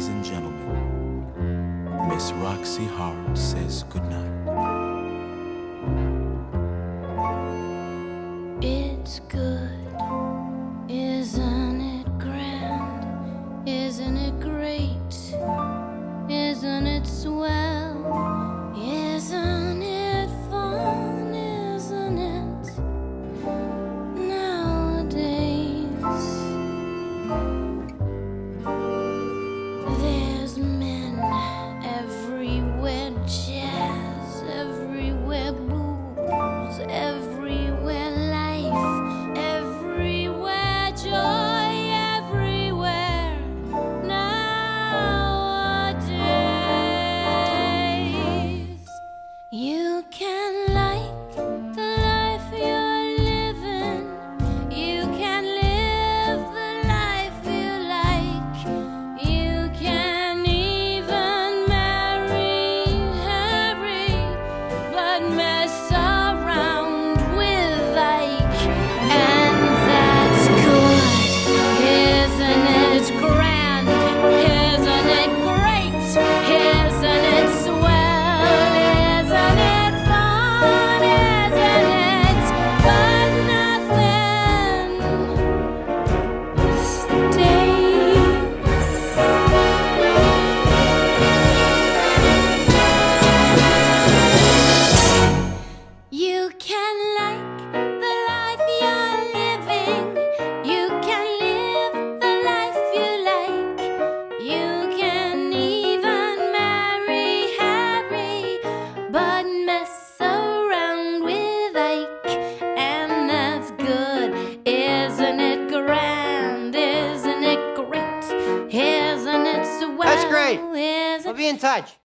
Ladies and gentlemen, Miss Roxy Hart says goodnight. It's good, isn't it grand? Isn't it great? Isn't it swell? Isn't it fun? Isn't it? Nowadays, there's men everywhere, jazz everywhere, booze everywhere, life everywhere, joy everywhere. Nowadays, you can like the life you're living. You can live the life you like. You can even marry Harry, but mess around with Ike, and that's good. Isn't it grand? Isn't it great? Isn't it swell? Isn't it fun? Isn't it? But nothing stays. You can like the life you're living. You can live the life you like. You can even marry Harry, but mess around with Ike, and that's good. Isn't it grand? Isn't it great? Isn't it swell? That's great. Isn't We'll be in touch.